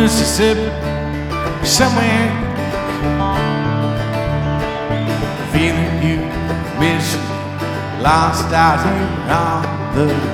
Mississippi, somewhere. Feeling you, miss, lost out here on the